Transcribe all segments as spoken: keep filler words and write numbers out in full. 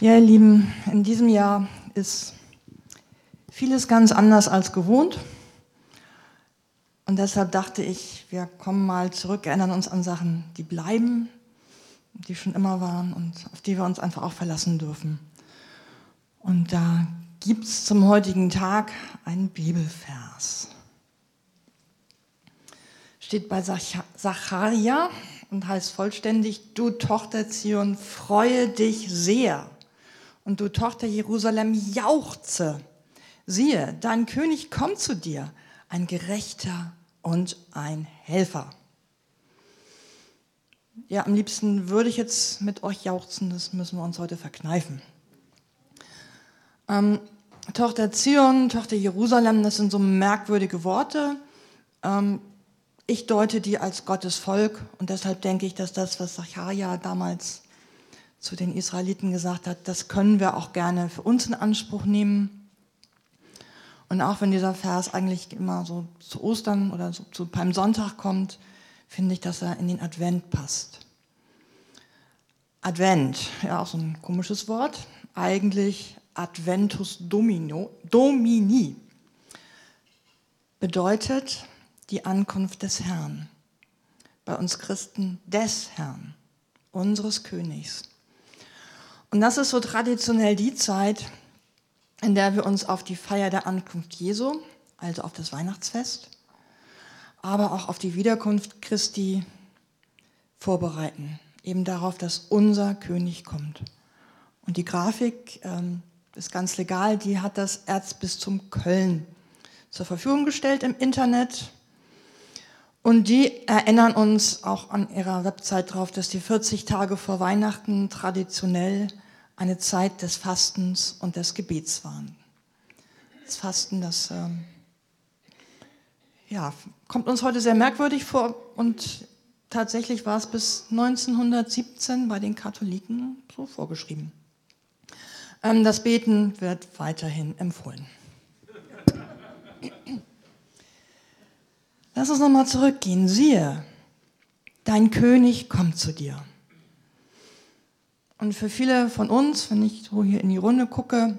Ja, ihr Lieben, in diesem Jahr ist vieles ganz anders als gewohnt. Und deshalb dachte ich, wir kommen mal zurück, erinnern uns an Sachen, die bleiben, die schon immer waren und auf die wir uns einfach auch verlassen dürfen. Und da gibt es zum heutigen Tag einen Bibelvers. Steht bei Sacharja und heißt vollständig: Du Tochter Zion, freue dich sehr. Und du Tochter Jerusalem, jauchze. Siehe, dein König kommt zu dir, ein Gerechter und ein Helfer. Ja, am liebsten würde ich jetzt mit euch jauchzen, das müssen wir uns heute verkneifen. Ähm, Tochter Zion, Tochter Jerusalem, das sind so merkwürdige Worte. Ähm, ich deute die als Gottes Volk und deshalb denke ich, dass das, was Sacharja damals zu den Israeliten gesagt hat, das können wir auch gerne für uns in Anspruch nehmen. Und auch wenn dieser Vers eigentlich immer so zu Ostern oder so zu Palmsonntag kommt, finde ich, dass er in den Advent passt. Advent, ja auch so ein komisches Wort, eigentlich Adventus Domino, Domini, bedeutet die Ankunft des Herrn. Bei uns Christen des Herrn, unseres Königs. Und das ist so traditionell die Zeit, in der wir uns auf die Feier der Ankunft Jesu, also auf das Weihnachtsfest, aber auch auf die Wiederkunft Christi vorbereiten. Eben darauf, dass unser König kommt. Und die Grafik ähm, ist ganz legal, die hat das Erzbistum Köln zur Verfügung gestellt im Internet. Und die erinnern uns auch an ihrer Website darauf, dass die vierzig Tage vor Weihnachten traditionell eine Zeit des Fastens und des Gebets waren. Das Fasten, das ähm, ja, kommt uns heute sehr merkwürdig vor und tatsächlich war es bis neunzehnhundertsiebzehn bei den Katholiken so vorgeschrieben. Ähm, das Beten wird weiterhin empfohlen. Lass uns nochmal zurückgehen. Siehe, dein König kommt zu dir. Und für viele von uns, wenn ich so hier in die Runde gucke,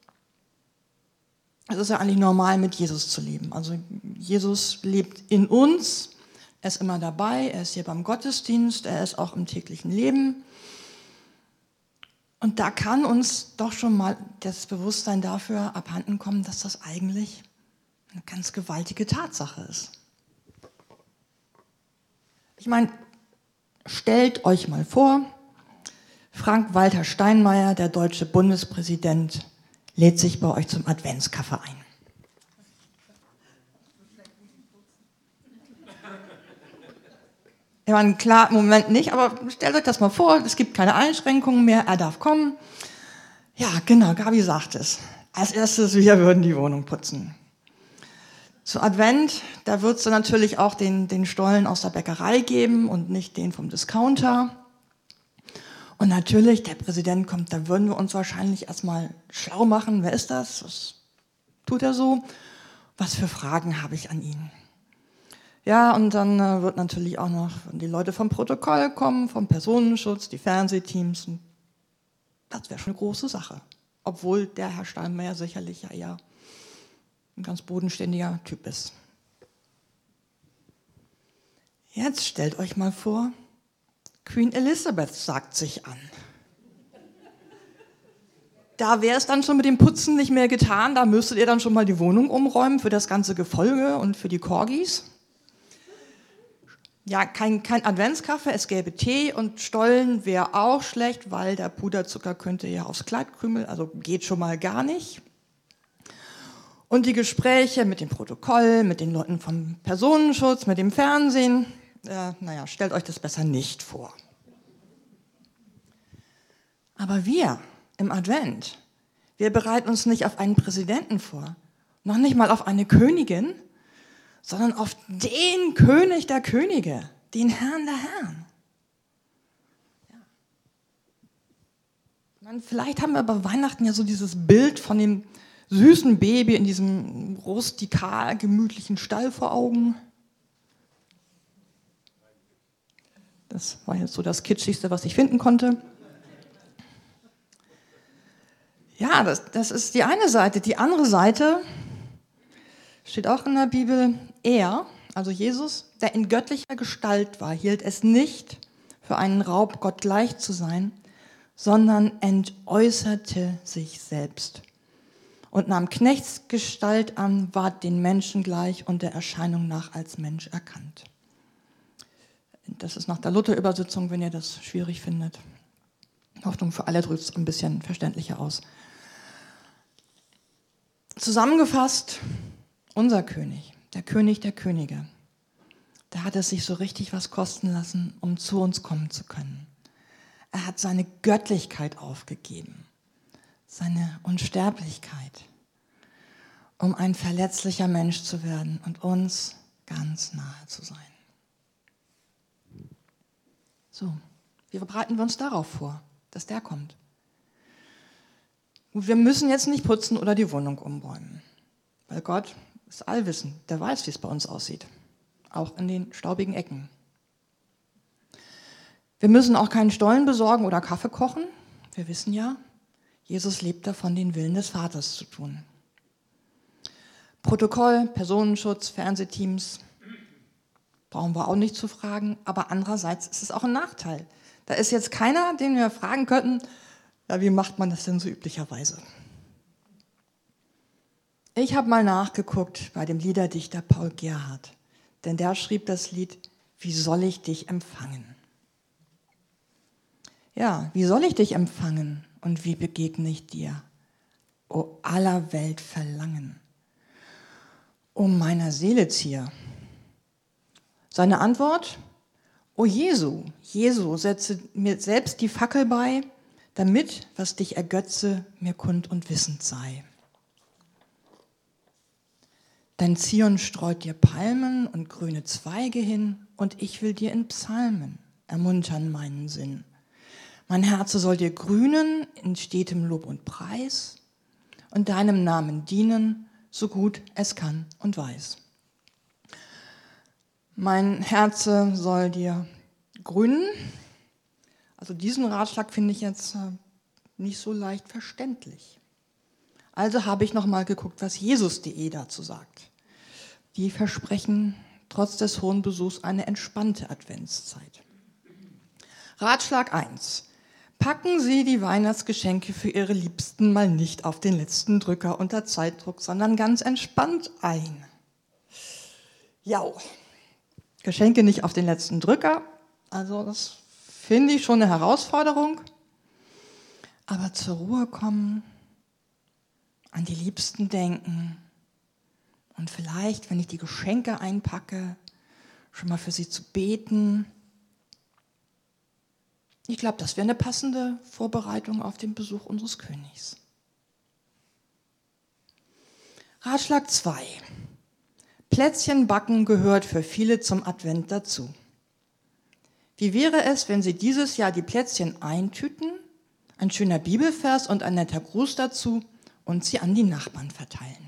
es ist ja eigentlich normal, mit Jesus zu leben. Also Jesus lebt in uns, er ist immer dabei, er ist hier beim Gottesdienst, er ist auch im täglichen Leben. Und da kann uns doch schon mal das Bewusstsein dafür abhanden kommen, dass das eigentlich eine ganz gewaltige Tatsache ist. Ich meine, stellt euch mal vor, Frank-Walter Steinmeier, der deutsche Bundespräsident, lädt sich bei euch zum Adventskaffee ein. Ich meine, klar, im Moment nicht, aber stellt euch das mal vor, es gibt keine Einschränkungen mehr, er darf kommen. Ja, genau, Gabi sagt es. Als erstes, wir würden die Wohnung putzen. Zu Advent, da wird es dann natürlich auch den, den Stollen aus der Bäckerei geben und nicht den vom Discounter. Und natürlich, der Präsident kommt, da würden wir uns wahrscheinlich erstmal schlau machen. Wer ist das? Was tut er so? Was für Fragen habe ich an ihn? Ja, und dann äh, wird natürlich auch noch die Leute vom Protokoll kommen, vom Personenschutz, die Fernsehteams. Das wäre schon eine große Sache. Obwohl der Herr Steinmeier sicherlich ja eher ein ganz bodenständiger Typ ist. Jetzt stellt euch mal vor, Queen Elizabeth sagt sich an. Da wäre es dann schon mit dem Putzen nicht mehr getan, da müsstet ihr dann schon mal die Wohnung umräumen für das ganze Gefolge und für die Corgis. Ja, kein, kein Adventskaffee, es gäbe Tee und Stollen wäre auch schlecht, weil der Puderzucker könnte ja aufs Kleid krümeln, also geht schon mal gar nicht. Und die Gespräche mit dem Protokoll, mit den Leuten vom Personenschutz, mit dem Fernsehen, äh, naja, stellt euch das besser nicht vor. Aber wir im Advent, wir bereiten uns nicht auf einen Präsidenten vor, noch nicht mal auf eine Königin, sondern auf den König der Könige, den Herrn der Herren. Ja. Ich meine, vielleicht haben wir bei Weihnachten ja so dieses Bild von dem süßen Baby in diesem rustikal gemütlichen Stall vor Augen. Das war jetzt so das Kitschigste, was ich finden konnte. Ja, das, das ist die eine Seite. Die andere Seite steht auch in der Bibel. Er, also Jesus, der in göttlicher Gestalt war, hielt es nicht für einen Raub, Gott gleich zu sein, sondern entäußerte sich selbst und nahm Knechtsgestalt an, ward den Menschen gleich und der Erscheinung nach als Mensch erkannt. Das ist nach der Luther-Übersetzung, wenn ihr das schwierig findet. Hoffnung für alle drückt es ein bisschen verständlicher aus. Zusammengefasst, unser König, der König der Könige, der hat es sich so richtig was kosten lassen, um zu uns kommen zu können. Er hat seine Göttlichkeit aufgegeben, seine Unsterblichkeit, um ein verletzlicher Mensch zu werden und uns ganz nahe zu sein. So, wie bereiten wir uns darauf vor, dass der kommt? Wir müssen jetzt nicht putzen oder die Wohnung umräumen, weil Gott ist allwissend, der weiß, wie es bei uns aussieht, auch in den staubigen Ecken. Wir müssen auch keinen Stollen besorgen oder Kaffee kochen. Wir wissen ja, Jesus lebt davon, den Willen des Vaters zu tun. Protokoll, Personenschutz, Fernsehteams brauchen wir auch nicht zu fragen, aber andererseits ist es auch ein Nachteil. Da ist jetzt keiner, den wir fragen könnten, ja, wie macht man das denn so üblicherweise? Ich habe mal nachgeguckt bei dem Liederdichter Paul Gerhardt, denn der schrieb das Lied Wie soll ich dich empfangen? Ja, wie soll ich dich empfangen und wie begegne ich dir? O aller Welt Verlangen, um meiner Seele Zier. Seine Antwort? O Jesu, Jesu, setze mir selbst die Fackel bei, damit, was dich ergötze, mir kund und wissend sei. Dein Zion streut dir Palmen und grüne Zweige hin, und ich will dir in Psalmen ermuntern meinen Sinn. Mein Herze soll dir grünen in stetem Lob und Preis und deinem Namen dienen, so gut es kann und weiß. Mein Herze soll dir grünen. Also diesen Ratschlag finde ich jetzt nicht so leicht verständlich. Also habe ich nochmal geguckt, was Jesus punkt de dazu sagt. Die versprechen trotz des hohen Besuchs eine entspannte Adventszeit. Ratschlag eins. Packen Sie die Weihnachtsgeschenke für Ihre Liebsten mal nicht auf den letzten Drücker unter Zeitdruck, sondern ganz entspannt ein. Ja, Geschenke nicht auf den letzten Drücker, also das finde ich schon eine Herausforderung. Aber zur Ruhe kommen, an die Liebsten denken und vielleicht, wenn ich die Geschenke einpacke, schon mal für sie zu beten. Ich glaube, das wäre eine passende Vorbereitung auf den Besuch unseres Königs. Ratschlag zwei. Plätzchen backen gehört für viele zum Advent dazu. Wie wäre es, wenn Sie dieses Jahr die Plätzchen eintüten, ein schöner Bibelvers und ein netter Gruß dazu und sie an die Nachbarn verteilen?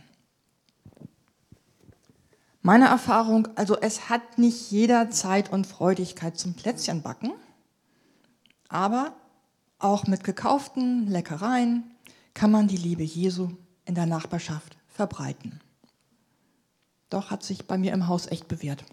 Meine Erfahrung, also es hat nicht jeder Zeit und Freudigkeit zum Plätzchenbacken, aber auch mit gekauften Leckereien kann man die Liebe Jesu in der Nachbarschaft verbreiten. Doch hat sich bei mir im Haus echt bewährt.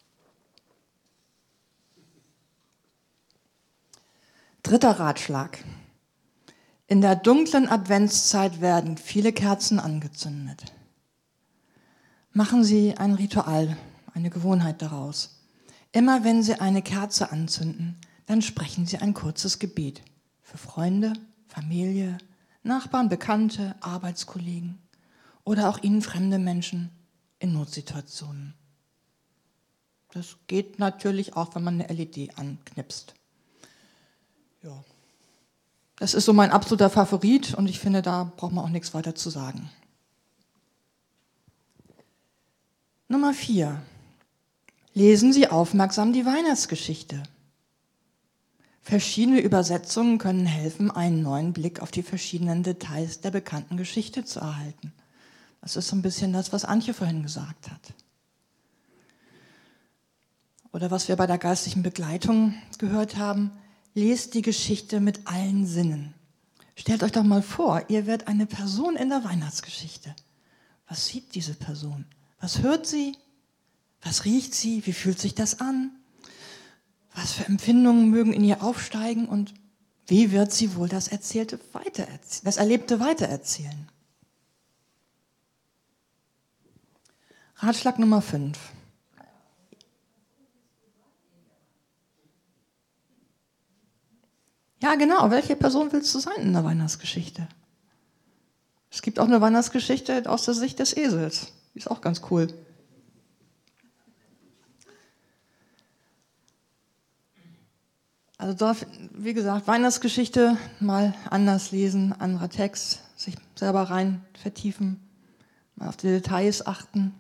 Dritter Ratschlag. In der dunklen Adventszeit werden viele Kerzen angezündet. Machen Sie ein Ritual, eine Gewohnheit daraus. Immer wenn Sie eine Kerze anzünden, dann sprechen Sie ein kurzes Gebet für Freunde, Familie, Nachbarn, Bekannte, Arbeitskollegen oder auch Ihnen fremde Menschen in Notsituationen. Das geht natürlich auch, wenn man eine L E D anknipst. Ja. Das ist so mein absoluter Favorit und ich finde, da braucht man auch nichts weiter zu sagen. Nummer vier. Lesen Sie aufmerksam die Weihnachtsgeschichte. Verschiedene Übersetzungen können helfen, einen neuen Blick auf die verschiedenen Details der bekannten Geschichte zu erhalten. Das ist so ein bisschen das, was Antje vorhin gesagt hat. Oder was wir bei der geistlichen Begleitung gehört haben, lest die Geschichte mit allen Sinnen. Stellt euch doch mal vor, ihr werdet eine Person in der Weihnachtsgeschichte. Was sieht diese Person? Was hört sie? Was riecht sie? Wie fühlt sich das an? Was für Empfindungen mögen in ihr aufsteigen und wie wird sie wohl das Erzählte weitererzählen, das Erlebte weitererzählen? Ratschlag Nummer fünf. Ja, genau. Welche Person willst du sein in der Weihnachtsgeschichte? Es gibt auch eine Weihnachtsgeschichte aus der Sicht des Esels. Die ist auch ganz cool. Also dort, wie gesagt, Weihnachtsgeschichte mal anders lesen, anderer Text, sich selber rein vertiefen, mal auf die Details achten.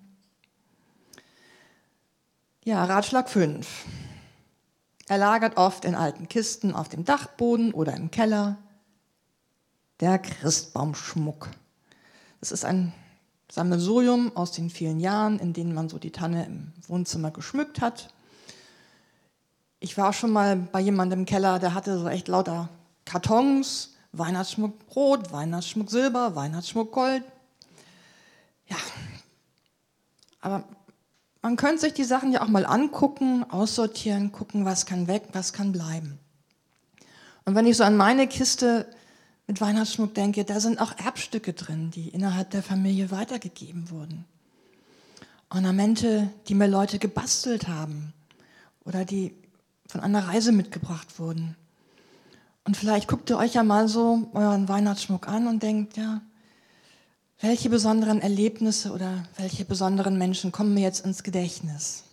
Ja, Ratschlag fünf. Er lagert oft in alten Kisten auf dem Dachboden oder im Keller. Der Christbaumschmuck. Das ist ein Sammelsurium aus den vielen Jahren, in denen man so die Tanne im Wohnzimmer geschmückt hat. Ich war schon mal bei jemandem im Keller, der hatte so echt lauter Kartons, Weihnachtsschmuck Rot, Weihnachtsschmuck Silber, Weihnachtsschmuck Gold. Ja, aber man könnte sich die Sachen ja auch mal angucken, aussortieren, gucken, was kann weg, was kann bleiben. Und wenn ich so an meine Kiste mit Weihnachtsschmuck denke, da sind auch Erbstücke drin, die innerhalb der Familie weitergegeben wurden. Ornamente, die mir Leute gebastelt haben oder die von einer Reise mitgebracht wurden. Und vielleicht guckt ihr euch ja mal so euren Weihnachtsschmuck an und denkt, ja, welche besonderen Erlebnisse oder welche besonderen Menschen kommen mir jetzt ins Gedächtnis?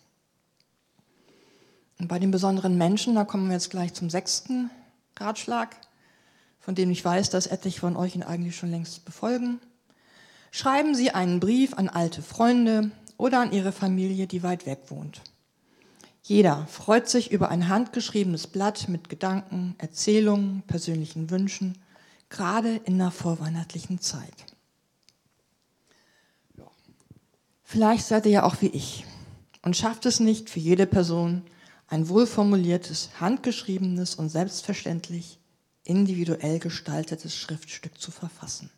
Und bei den besonderen Menschen, da kommen wir jetzt gleich zum sechsten Ratschlag, von dem ich weiß, dass etliche von euch ihn eigentlich schon längst befolgen. Schreiben Sie einen Brief an alte Freunde oder an Ihre Familie, die weit weg wohnt. Jeder freut sich über ein handgeschriebenes Blatt mit Gedanken, Erzählungen, persönlichen Wünschen, gerade in der vorweihnachtlichen Zeit. Vielleicht seid ihr ja auch wie ich und schafft es nicht für jede Person, ein wohlformuliertes, handgeschriebenes und selbstverständlich individuell gestaltetes Schriftstück zu verfassen.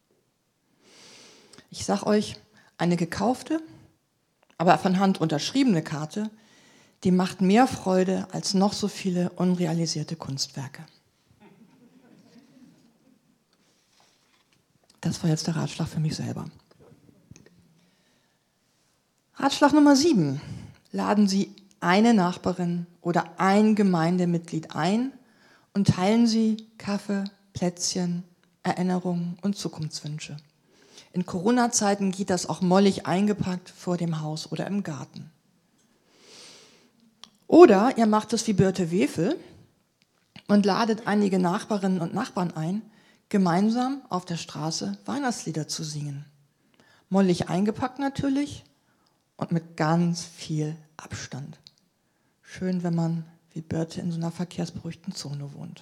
Ich sag euch, eine gekaufte, aber von Hand unterschriebene Karte, die macht mehr Freude als noch so viele unrealisierte Kunstwerke. Das war jetzt der Ratschlag für mich selber. Ratschlag Nummer sieben. Laden Sie eine Nachbarin oder ein Gemeindemitglied ein und teilen Sie Kaffee, Plätzchen, Erinnerungen und Zukunftswünsche. In Corona-Zeiten geht das auch mollig eingepackt vor dem Haus oder im Garten. Oder ihr macht es wie Birte Wefel und ladet einige Nachbarinnen und Nachbarn ein, gemeinsam auf der Straße Weihnachtslieder zu singen. Mollig eingepackt natürlich und mit ganz viel Abstand. Schön, wenn man wie Birte in so einer verkehrsberuhigten Zone wohnt.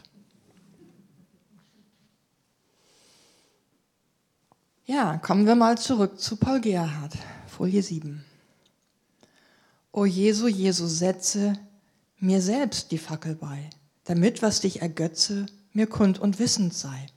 Ja, kommen wir mal zurück zu Paul Gerhardt, Folie sieben. O Jesu, Jesu, setze mir selbst die Fackel bei, damit, was dich ergötze, mir kund und wissend sei.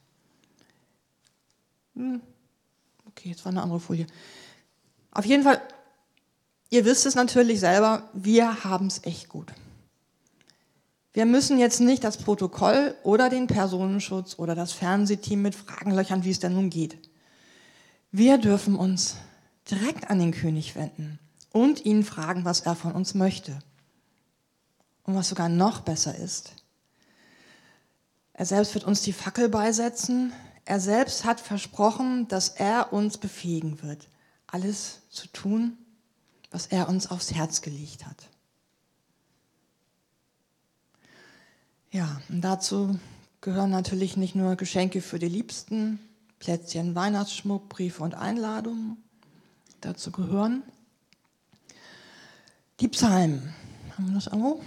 Hm. Okay, jetzt war eine andere Folie. Auf jeden Fall, ihr wisst es natürlich selber, wir haben es echt gut. Wir müssen jetzt nicht das Protokoll oder den Personenschutz oder das Fernsehteam mit Fragen löchern, wie es denn nun geht. Wir dürfen uns direkt an den König wenden und ihn fragen, was er von uns möchte. Und was sogar noch besser ist, er selbst wird uns die Fackel beisetzen. Er selbst hat versprochen, dass er uns befähigen wird, alles zu tun, was er uns aufs Herz gelegt hat. Ja, und dazu gehören natürlich nicht nur Geschenke für die Liebsten, Plätzchen, Weihnachtsschmuck, Briefe und Einladungen. Dazu gehören die Psalmen. Haben wir das irgendwo?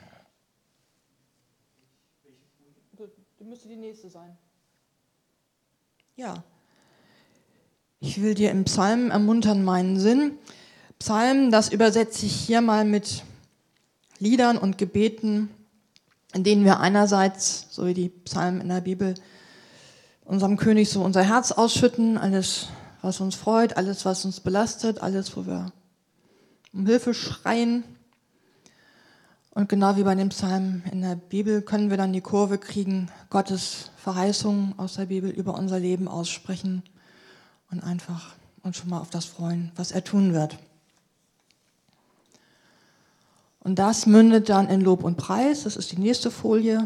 Das müsste die nächste sein. Ja. Ich will dir im Psalm ermuntern meinen Sinn. Psalmen, das übersetze ich hier mal mit Liedern und Gebeten, in denen wir einerseits, so wie die Psalmen in der Bibel, unserem König so unser Herz ausschütten, alles, was uns freut, alles, was uns belastet, alles, wo wir um Hilfe schreien. Und genau wie bei dem Psalm in der Bibel können wir dann die Kurve kriegen, Gottes Verheißungen aus der Bibel über unser Leben aussprechen und einfach uns schon mal auf das freuen, was er tun wird. Und das mündet dann in Lob und Preis. Das ist die nächste Folie.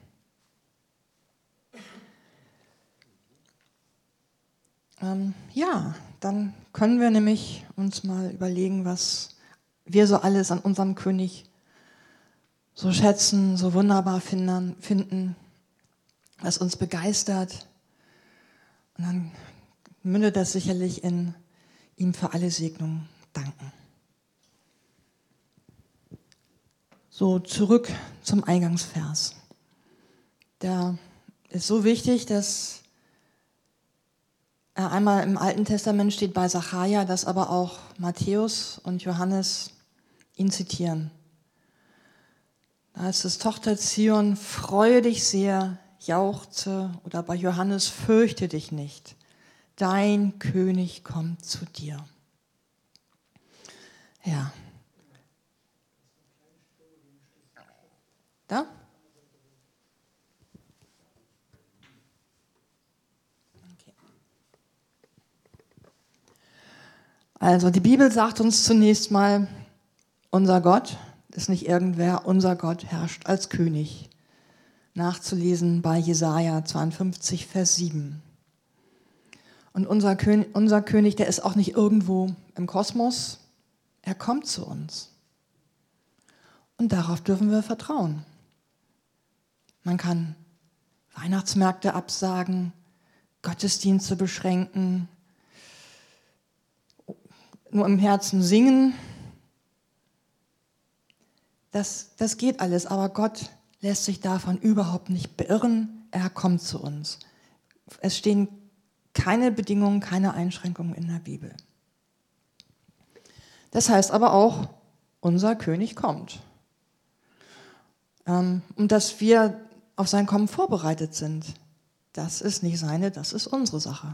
Ähm, ja, dann können wir nämlich uns mal überlegen, was wir so alles an unserem König so schätzen, so wunderbar finden, finden, was uns begeistert. Und dann mündet das sicherlich in ihm für alle Segnungen danken. So, zurück zum Eingangsvers. Der ist so wichtig, dass er einmal im Alten Testament steht bei Sacharja, dass aber auch Matthäus und Johannes ihn zitieren. Da heißt es, Tochter Zion, freue dich sehr, jauchze, oder bei Johannes, fürchte dich nicht. Dein König kommt zu dir. Ja. Da? Okay. Also die Bibel sagt uns zunächst mal, unser Gott ist nicht irgendwer, unser Gott herrscht als König. Nachzulesen bei Jesaja zweiundfünfzig, Vers sieben. Und unser König, unser König, der ist auch nicht irgendwo im Kosmos, er kommt zu uns. Und darauf dürfen wir vertrauen. Man kann Weihnachtsmärkte absagen, Gottesdienste beschränken, nur im Herzen singen. Das, das geht alles, aber Gott lässt sich davon überhaupt nicht beirren. Er kommt zu uns. Es stehen keine Bedingungen, keine Einschränkungen in der Bibel. Das heißt aber auch, unser König kommt. Und dass wir auf sein Kommen vorbereitet sind, das ist nicht seine, das ist unsere Sache.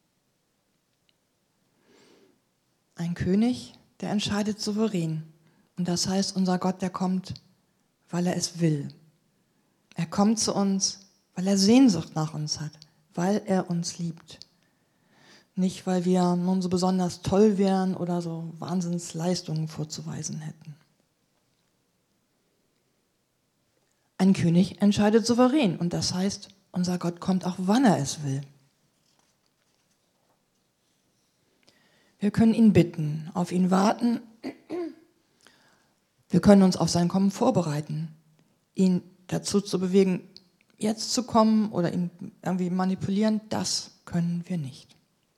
Ein König, der entscheidet souverän. Und das heißt, unser Gott, der kommt, weil er es will. Er kommt zu uns, weil er Sehnsucht nach uns hat, weil er uns liebt. Nicht, weil wir nun so besonders toll wären oder so Wahnsinnsleistungen vorzuweisen hätten. Ein König entscheidet souverän und das heißt, unser Gott kommt auch, wann er es will. Wir können ihn bitten, auf ihn warten. Wir können uns auf sein Kommen vorbereiten, ihn dazu zu bewegen, jetzt zu kommen oder ihn irgendwie manipulieren, das können wir nicht.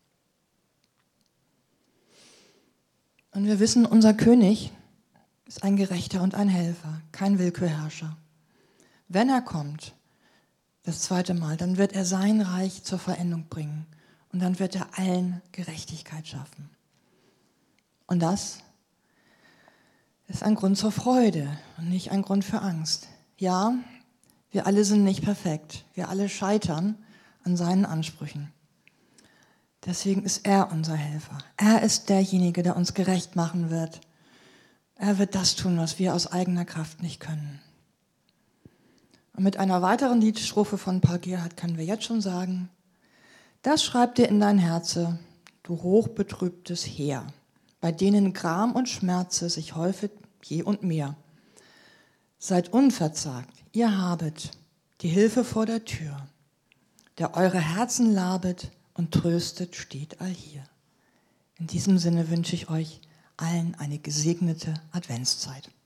Und wir wissen, unser König ist ein Gerechter und ein Helfer, kein Willkürherrscher. Wenn er kommt, das zweite Mal, dann wird er sein Reich zur Vollendung bringen und dann wird er allen Gerechtigkeit schaffen. Und das ist ein Grund zur Freude und nicht ein Grund für Angst. Ja, wir alle sind nicht perfekt, wir alle scheitern an seinen Ansprüchen. Deswegen ist er unser Helfer. Er ist derjenige, der uns gerecht machen wird. Er wird das tun, was wir aus eigener Kraft nicht können. Und mit einer weiteren Liedstrophe von Paul Gerhardt können wir jetzt schon sagen, das schreib dir in dein Herze, du hochbetrübtes Heer, bei denen Gram und Schmerze sich häufet je und mehr. Seid unverzagt, ihr habet die Hilfe vor der Tür, der eure Herzen labet und tröstet steht allhier. In diesem Sinne wünsche ich euch allen eine gesegnete Adventszeit.